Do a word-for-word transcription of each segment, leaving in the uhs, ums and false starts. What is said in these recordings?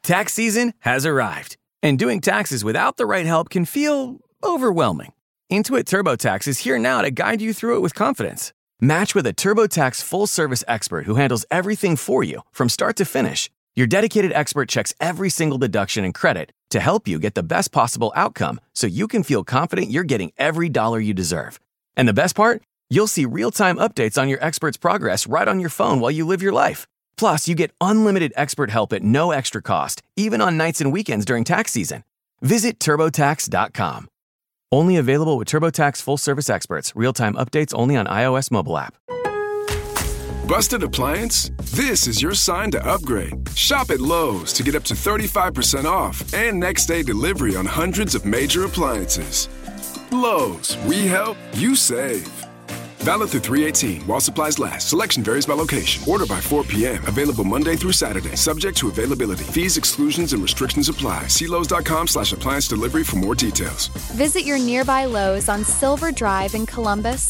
Tax season has arrived, and doing taxes without the right help can feel overwhelming. Intuit TurboTax is here now to guide you through it with confidence. Match with a TurboTax full-service expert who handles everything for you from start to finish. Your dedicated expert checks every single deduction and credit to help you get the best possible outcome so you can feel confident you're getting every dollar you deserve. And the best part? You'll see real-time updates on your expert's progress right on your phone while you live your life. Plus, you get unlimited expert help at no extra cost, even on nights and weekends during tax season. Visit TurboTax dot com. Only available with TurboTax full-service experts. Real-time updates only on iOS mobile app. Busted appliance? This is your sign to upgrade. Shop at Lowe's to get up to thirty-five percent off and next-day delivery on hundreds of major appliances. Lowe's, we help, you save. Valid through three eighteen while supplies last. Selection varies by location. Order by four p.m. Available Monday through Saturday. Subject to availability. Fees, exclusions, and restrictions apply. See Lowe's.com slash appliance delivery for more details. Visit your nearby Lowe's on Silver Drive in Columbus.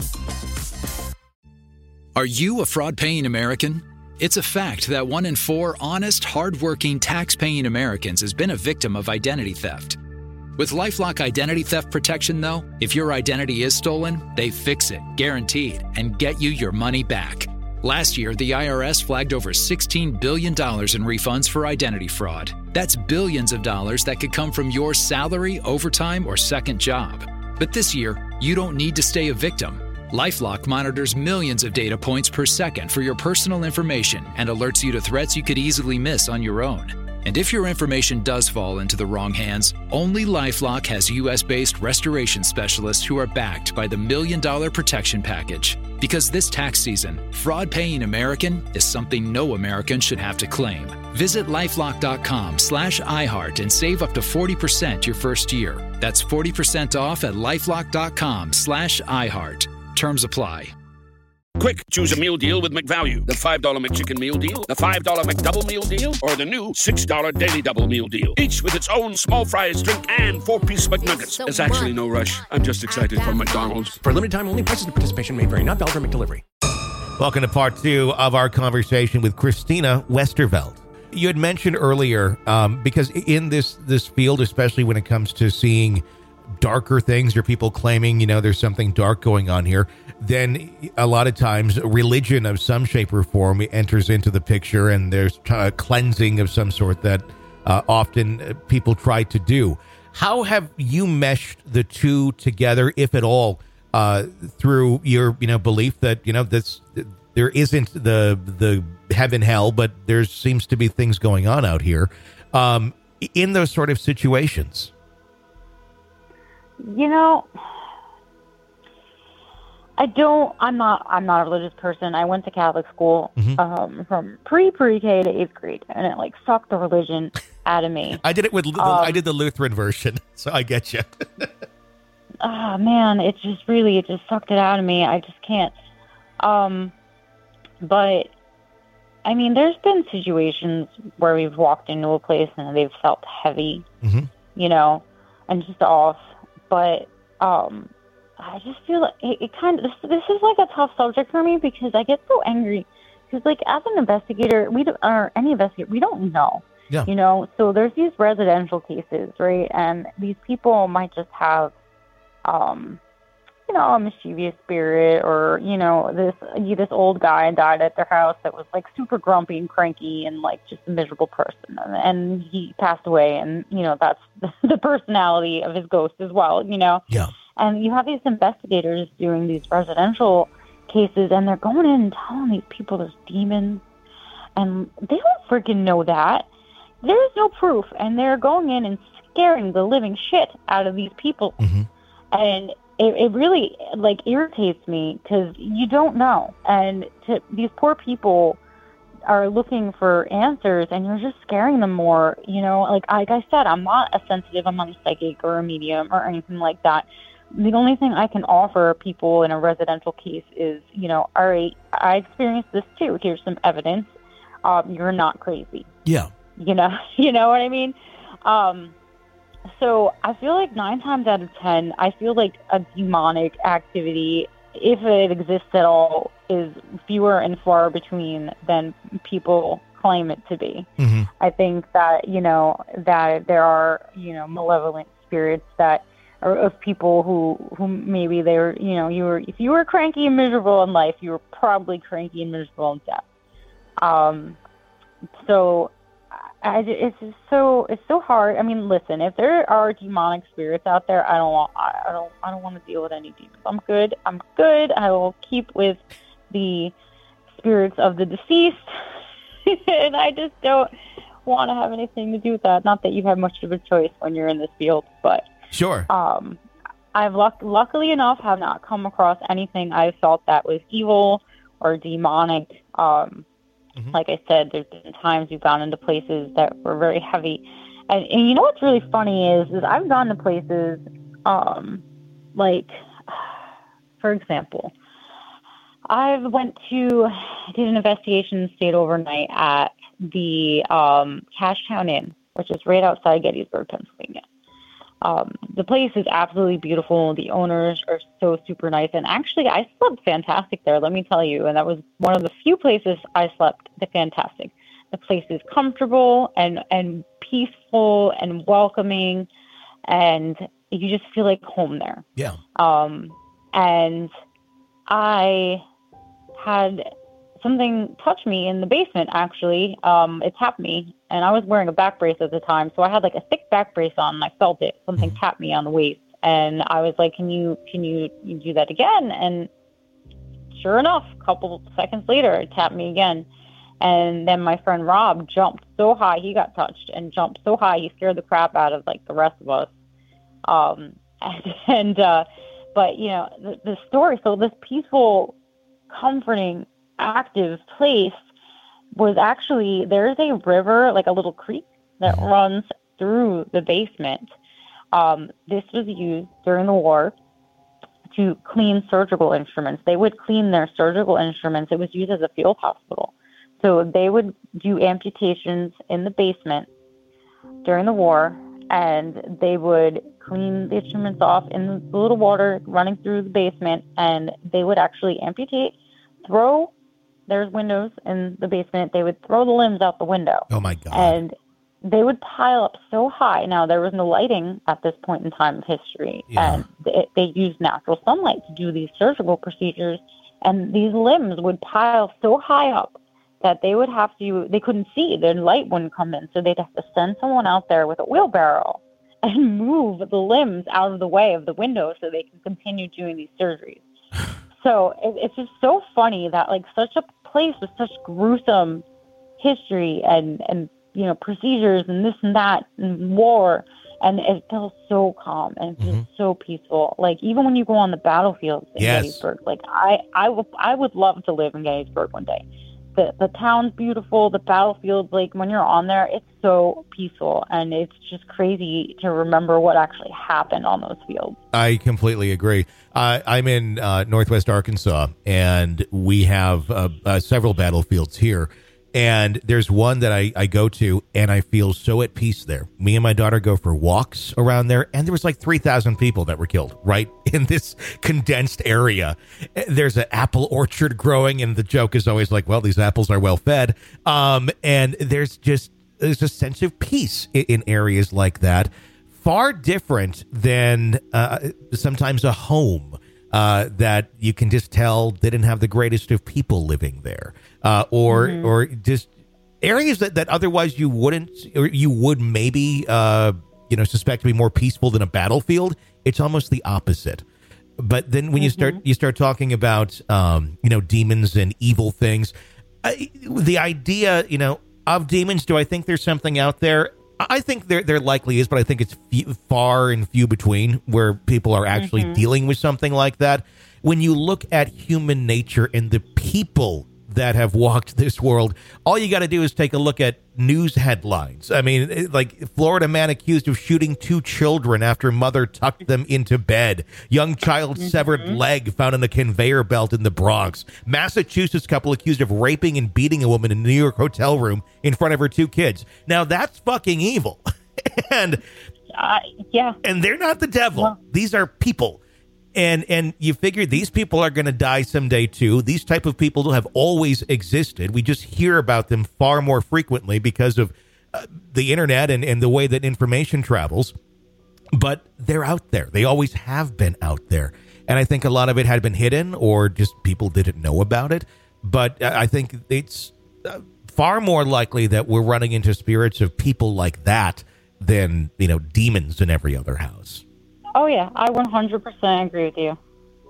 Are you a fraud-paying American? It's a fact that one in four honest, hard-working, tax-paying Americans has been a victim of identity theft. With LifeLock Identity Theft Protection, though, if your identity is stolen, they fix it, guaranteed, and get you your money back. Last year, the I R S flagged over sixteen billion dollars in refunds for identity fraud. That's billions of dollars that could come from your salary, overtime, or second job. But this year, you don't need to stay a victim. LifeLock monitors millions of data points per second for your personal information and alerts you to threats you could easily miss on your own. And if your information does fall into the wrong hands, only LifeLock has U S-based restoration specialists who are backed by the Million Dollar Protection Package. Because this tax season, fraud-paying American is something no American should have to claim. Visit LifeLock.com slash iHeart and save up to forty percent your first year. That's forty percent off at LifeLock.com slash iHeart. Terms apply. Quick, choose a meal deal with McValue. The five dollar McChicken meal deal, the five dollar McDouble meal deal, or the new six dollar Daily Double meal deal. Each with its own small fries, drink, and four-piece McNuggets. There's actually no rush. I'm just excited for McDonald's. For a limited time only, prices and participation may vary. Not valid for McDelivery. Welcome to part two of our conversation with Christina Westerveld. You had mentioned earlier, um, because in this, this field, especially when it comes to seeing darker things or people claiming, you know, there's something dark going on here, then a lot of times religion of some shape or form enters into the picture, and there's a cleansing of some sort that uh, often people try to do. How have you meshed the two together, if at all, uh, through your, you know, belief that, you know, this there isn't the the heaven hell, but there seems to be things going on out here um, in those sort of situations? You know, I don't, I'm not, I'm not a religious person. I went to Catholic school, mm-hmm. um, from pre-pre-K to eighth grade, and it like sucked the religion out of me. I did it with, um, I did the Lutheran version, so I get you. Oh man, it just really, it just sucked it out of me. I just can't. Um, but I mean, there's been situations where we've walked into a place and they've felt heavy, mm-hmm. you know, and just off. But um, I just feel like it, it kind of, this, this is like a tough subject for me because I get so angry. Because like as an investigator, we don't, or any investigator, we don't know, yeah. you know. So there's these residential cases, right? And these people might just have, um, you know, a mischievous spirit, or you know, this this old guy died at their house that was like super grumpy and cranky and like just a miserable person, and, and he passed away, and you know that's the, the personality of his ghost as well, you know. Yeah. And you have these investigators doing these residential cases, and they're going in and telling these people there's demons, and they don't freaking know that. There is no proof, and they're going in and scaring the living shit out of these people, mm-hmm. and It, it really, like, irritates me because you don't know. And to, these poor people are looking for answers, and you're just scaring them more. You know, like, like I said, I'm not a sensitive, I'm not a psychic or a medium or anything like that. The only thing I can offer people in a residential case is, you know, all right, I experienced this too. Here's some evidence. Um, you're not crazy. Yeah. You know, you know what I mean? Um So I feel like nine times out of ten, I feel like a demonic activity, if it exists at all, is fewer and far between than people claim it to be. Mm-hmm. I think that, you know, that there are, you know, malevolent spirits that are of people who, who maybe they were, you know, you were, if you were cranky and miserable in life, you were probably cranky and miserable in death. Um, so I, it's just so, it's so hard. I mean, listen, if there are demonic spirits out there, I don't want, I, I don't, I don't want to deal with any demons. I'm good. I'm good. I will keep with the spirits of the deceased. And I just don't want to have anything to do with that. Not that you have much of a choice when you're in this field, but sure. Um, I've luck- luckily enough have not come across anything I felt that was evil or demonic. Um, mm-hmm. Like I said, there's been times we've gone into places that were very heavy, and, and you know what's really funny is, is I've gone to places, um, like, for example, I went to, I did an investigation and stayed overnight at the um, Cashtown Inn, which is right outside Gettysburg, Pennsylvania. Um, the place is absolutely beautiful. The owners are so super nice. And actually, I slept fantastic there, let me tell you. And that was one of the few places I slept fantastic. The place is comfortable and, and peaceful and welcoming. And you just feel like home there. Yeah. Um, and I had something touch me in the basement, actually. Um, it tapped me, and I was wearing a back brace at the time, so I had like a thick back brace on, and I felt it. Something mm-hmm. tapped me on the waist, and I was like, can you can you, you do that again? And sure enough, a couple seconds later, it tapped me again. And then my friend Rob jumped so high, he got touched, and jumped so high, he scared the crap out of like the rest of us. Um, and, and uh, but, you know, the, the story, so this peaceful, comforting, active place was actually, there's a river, like a little creek that runs through the basement. Um, this was used during the war to clean surgical instruments. They would clean their surgical instruments. It was used as a field hospital. So they would do amputations in the basement during the war, and they would clean the instruments off in the little water running through the basement, and they would actually amputate, throw, there's windows in the basement, they would throw the limbs out the window. Oh my God. And they would pile up so high. Now, there was no lighting at this point in time of history, yeah. and they, they used natural sunlight to do these surgical procedures, and these limbs would pile so high up that they would have to, they couldn't see, their light wouldn't come in, so they'd have to send someone out there with a wheelbarrow and move the limbs out of the way of the window so they can continue doing these surgeries. So it, it's just so funny that like such a place with such gruesome history and, and, you know, procedures and this and that and war, and it feels so calm and it's mm-hmm. just so peaceful. Like even when you go on the battlefield in yes. Gettysburg, like I, I, w- I would love to live in Gettysburg one day. The the town's beautiful. The battlefield, like when you're on there, it's so peaceful, and it's just crazy to remember what actually happened on those fields. I completely agree. Uh, I'm in uh, Northwest Arkansas, and we have uh, uh, several battlefields here. And there's one that I, I go to, and I feel so at peace there. Me and my daughter go for walks around there, and there was like three thousand people that were killed right in this condensed area. There's an apple orchard growing, and the joke is always like, well, these apples are well fed. Um, and there's just there's a sense of peace in, in areas like that. Far different than uh, sometimes a home. Uh, that you can just tell they didn't have the greatest of people living there, uh, or mm-hmm. or just areas that, that otherwise you wouldn't, or you would maybe uh, you know suspect to be more peaceful than a battlefield. It's almost the opposite. But then when mm-hmm. you start you start talking about um, you know demons and evil things, I, the idea you know of demons. Do I think there's something out there? I think there there likely is, but I think it's few, far and few between where people are actually mm-hmm. dealing with something like that. When you look at human nature and the people that have walked this world, all you got to do is take a look at news headlines. I mean, like Florida man accused of shooting two children after mother tucked them into bed. Young child mm-hmm. severed leg found on a conveyor belt in the Bronx. Massachusetts couple accused of raping and beating a woman in a New York hotel room in front of her two kids. Now that's fucking evil. and uh, yeah, and they're not the devil. Well, these are people. And and you figure these people are going to die someday too. These type of people have always existed. We just hear about them far more frequently because of uh, the internet and, and the way that information travels. But they're out there. They always have been out there. And I think a lot of it had been hidden or just people didn't know about it. But I think it's uh, far more likely that we're running into spirits of people like that than, you know, demons in every other house. Oh, yeah. I one hundred percent agree with you.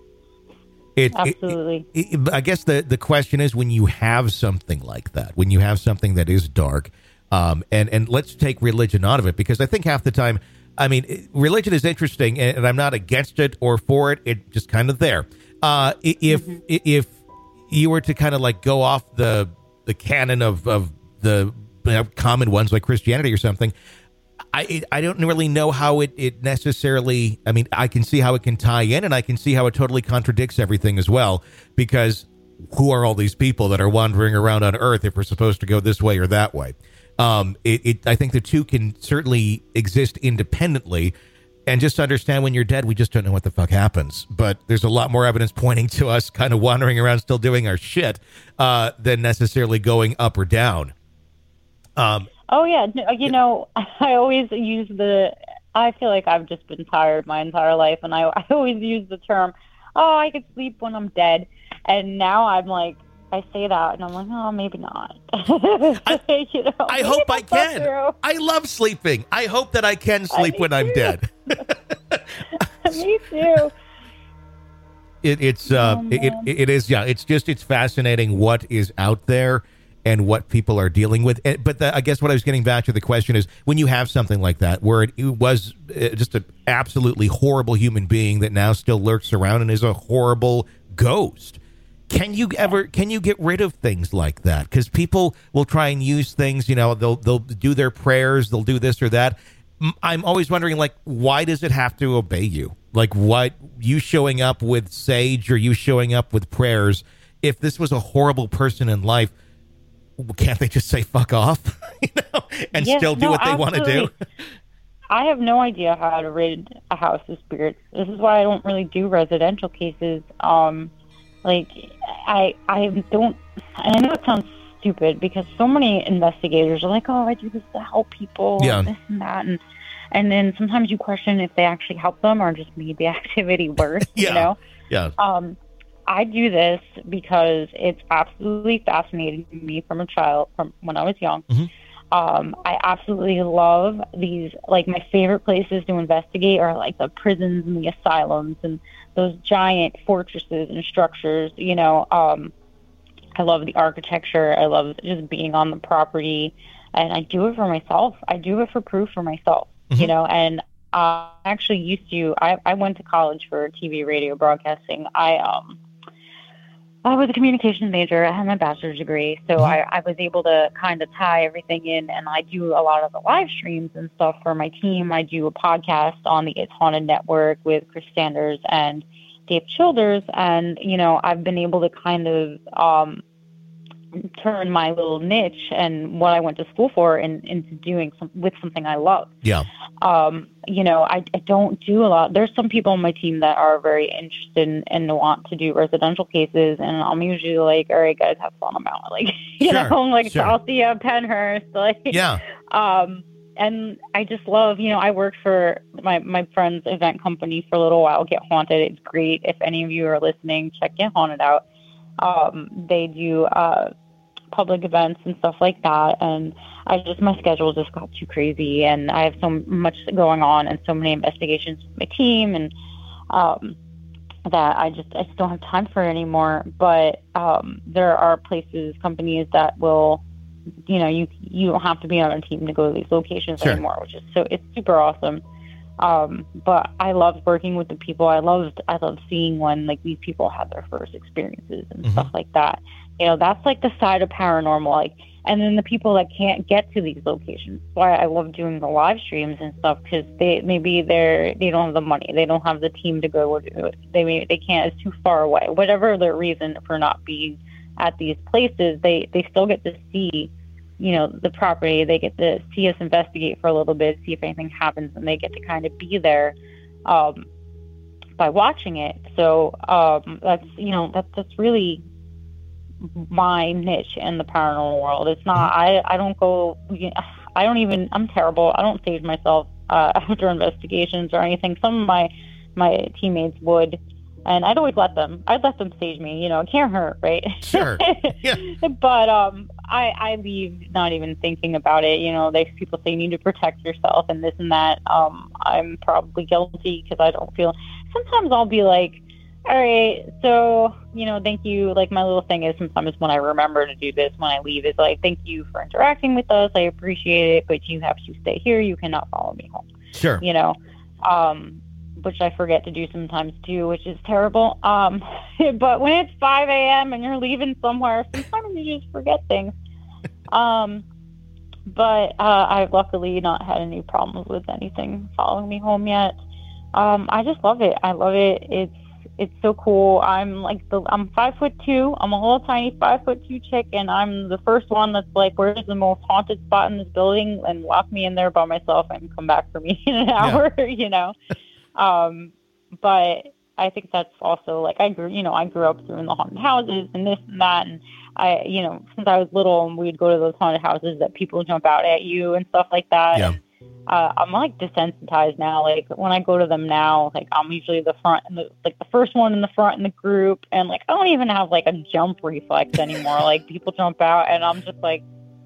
It, Absolutely. It, it, I guess the, the question is when you have something like that, when you have something that is dark, um, and, and let's take religion out of it, because I think half the time, I mean, religion is interesting, and, and I'm not against it or for it. It's just kind of there. Uh, if mm-hmm. if you were to kind of like go off the the canon of, of the you know, common ones like Christianity or something, I I don't really know how it, it necessarily, I mean, I can see how it can tie in, and I can see how it totally contradicts everything as well, because who are all these people that are wandering around on Earth if we're supposed to go this way or that way? Um, it, it I think the two can certainly exist independently, and just understand when you're dead, we just don't know what the fuck happens. But there's a lot more evidence pointing to us kind of wandering around still doing our shit uh, than necessarily going up or down. Um, Oh, yeah. You know, I always use the, I feel like I've just been tired my entire life. And I, I always use the term, oh, I could sleep when I'm dead. And now I'm like, I say that and I'm like, oh, maybe not. I, you know, I hope I can. True. I love sleeping. I hope that I can sleep I when too. I'm dead. Me too. It, it's, uh, oh, it, it, it is, yeah, it's just, it's fascinating what is out there and what people are dealing with. But the, I guess what I was getting back to the question is when you have something like that, where it, it was just an absolutely horrible human being that now still lurks around and is a horrible ghost. Can you ever, can you get rid of things like that? Because people will try and use things, you know, they'll, they'll do their prayers, they'll do this or that. I'm always wondering, like, why does it have to obey you? Like, what, you showing up with sage or you showing up with prayers, if this was a horrible person in life, can't they just say fuck off, you know, and yes, still do no, what they want to do? I have no idea how to rid a house of spirits. This is why I don't really do residential cases. Um, like, I I don't, and I know it sounds stupid because so many investigators are like, oh, I do this to help people, yeah. and this and that, and and then sometimes you question if they actually help them or just made the activity worse, yeah. you know? Yeah. Um, I do this because it's absolutely fascinating to me from a child, from when I was young. Mm-hmm. Um, I absolutely love these, like my favorite places to investigate are like the prisons and the asylums and those giant fortresses and structures, you know. Um, I love the architecture. I love just being on the property, and I do it for myself. I do it for proof for myself, mm-hmm. you know, and I actually used to, I, I went to college for T V, radio, broadcasting. I, um, I was a communications major. I had my bachelor's degree, so mm-hmm. I, I was able to kind of tie everything in, and I do a lot of the live streams and stuff for my team. I do a podcast on the It's Haunted Network with Chris Sanders and Dave Childers, and, you know, I've been able to kind of um, turn my little niche and what I went to school for in, into doing some, with something I love. Yeah. Um, you know, I, I don't do a lot. There's some people on my team that are very interested in, and want to do residential cases, and I'm usually like, all right, guys, have fun. I'm out. Like, you sure, know, I'm like, sure. I'll see you at Penhurst. Like, yeah. Um, and I just love, you know, I worked for my, my friend's event company for a little while, Get Haunted. It's great. If any of you are listening, check Get Haunted out. Um, they do uh, public events and stuff like that. And I just, my schedule just got too crazy, and I have so much going on and so many investigations with my team, and um, that I just, I just don't have time for it anymore. But um, there are places, companies that will, you know, you, you don't have to be on a team to go to these locations sure. anymore, which is so, it's super awesome. Um, but I love working with the people. I loved, I love seeing when like these people have their first experiences and mm-hmm. stuff like that. You know, that's like the side of paranormal, like, and then the people that can't get to these locations. That's why I love doing the live streams and stuff, because they, maybe they're, they don't have the money. They don't have the team to go do it. They may, they can't, it's too far away. Whatever their reason for not being at these places, they, they still get to see, you know, the property. They get to see us investigate for a little bit, see if anything happens, and they get to kind of be there. Um, by watching it. So um, that's, you know, that's, that's really my niche in the paranormal world. It's not, I, I don't go, I don't even, I'm terrible. I don't stage myself uh, after investigations or anything. Some of my, my teammates would, and I'd always let them, I'd let them stage me, you know, it can't hurt, right? Sure. Yeah. But um, I, I leave not even thinking about it. You know, they, people say you need to protect yourself and this and that. Um, I'm probably guilty because I don't feel, sometimes I'll be like, all right, so, you know, thank you. Like, my little thing is sometimes when I remember to do this, when I leave, is like, thank you for interacting with us. I appreciate it, but you have to stay here. You cannot follow me home. Sure. You know, um, which I forget to do sometimes too, which is terrible. Um, but when it's five a.m. and you're leaving somewhere, sometimes you just forget things. Um, but uh, I've luckily not had any problems with anything following me home yet. Um, I just love it. I love it. It's It's so cool. I'm like the I'm five foot two. I'm a little tiny five foot two chick, and I'm the first one that's like, "Where's the most haunted spot in this building?" And lock me in there by myself and come back for me in an hour. Yeah. You know. um, but I think that's also like I grew. You know, I grew up through in the haunted houses and this and that, and I, you know, since I was little, and we'd go to those haunted houses that people jump out at you and stuff like that. Yeah. And, Uh, I'm like desensitized now. Like when I go to them now, like I'm usually the front and the like the first one in the front in the group, and like I don't even have like a jump reflex anymore. Like people jump out, and I'm just like,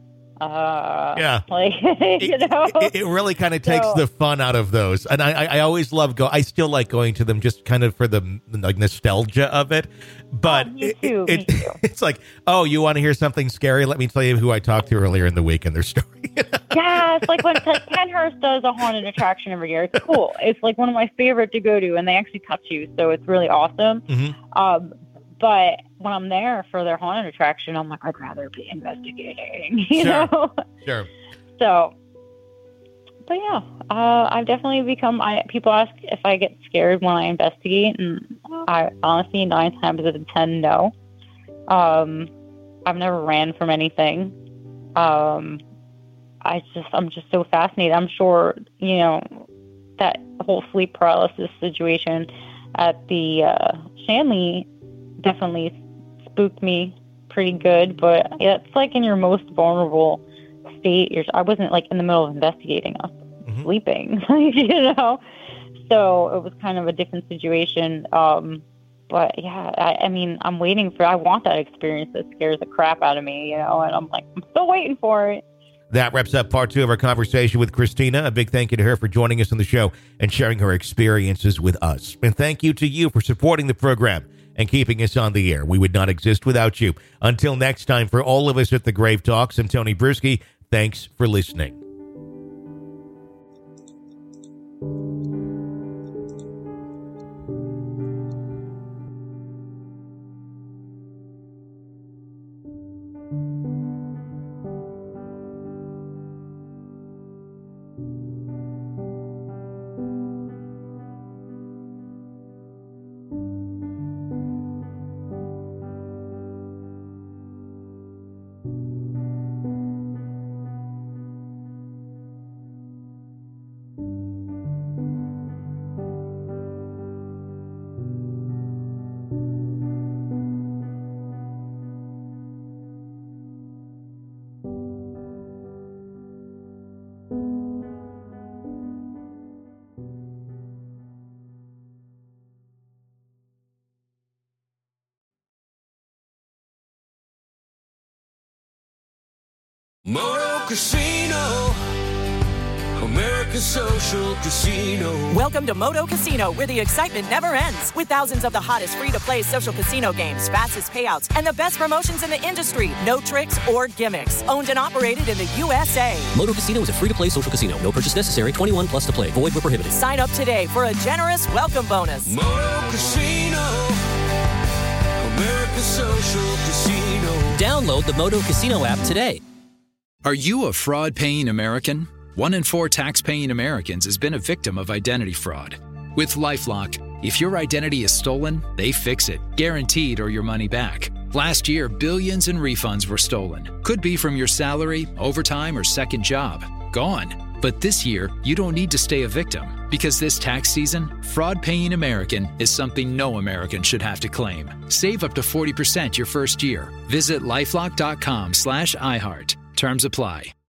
uh, yeah, like you know, it, it really kind of takes so, the fun out of those. And I, I, I always love go. I still like going to them just kind of for the like nostalgia of it. But oh, me too, it, me it, too. it's like, oh, you want to hear something scary? Let me tell you who I talked to earlier in the week and their story. Yeah, it's like when Penhurst does a haunted attraction every year. It's cool. It's like one of my favorite to go to, and they actually touch you, so it's really awesome. Mm-hmm. Um, but when I'm there for their haunted attraction, I'm like, I'd rather be investigating, you Sure. know? Sure. So, but yeah, uh, I've definitely become, I, people ask if I get scared when I investigate, and I honestly, nine times out of ten, no. Um, I've never ran from anything. Um, I just, I'm just so fascinated. I'm sure, you know, that whole sleep paralysis situation at the uh, Shanley definitely spooked me pretty good, but it's like in your most vulnerable state. You're, I wasn't like in the middle of investigating. I was mm-hmm. sleeping, you know? So it was kind of a different situation. Um, but yeah, I, I mean, I'm waiting for, I want that experience that scares the crap out of me, you know, and I'm like, I'm still waiting for it. That wraps up part two of our conversation with Christina. A big thank you to her for joining us on the show and sharing her experiences with us. And thank you to you for supporting the program and keeping us on the air. We would not exist without you. Until next time, for all of us at the Grave Talks, I'm Tony Bruschi. Thanks for listening. Moto Casino, America's social casino. Welcome to Moto Casino, where the excitement never ends. With thousands of the hottest free-to-play social casino games, fastest payouts, and the best promotions in the industry. No tricks or gimmicks. Owned and operated in the U S A. Moto Casino is a free-to-play social casino. No purchase necessary. twenty-one plus to play. Void where prohibited. Sign up today for a generous welcome bonus. Moto Casino, America's social casino. Download the Moto Casino app today. Are you a fraud-paying American? One in four tax-paying Americans has been a victim of identity fraud. With LifeLock, if your identity is stolen, they fix it, guaranteed, or your money back. Last year, billions in refunds were stolen. Could be from your salary, overtime, or second job. Gone. But this year, you don't need to stay a victim. Because this tax season, fraud-paying American is something no American should have to claim. Save up to forty percent your first year. Visit LifeLock.com slash iHeart. Terms apply.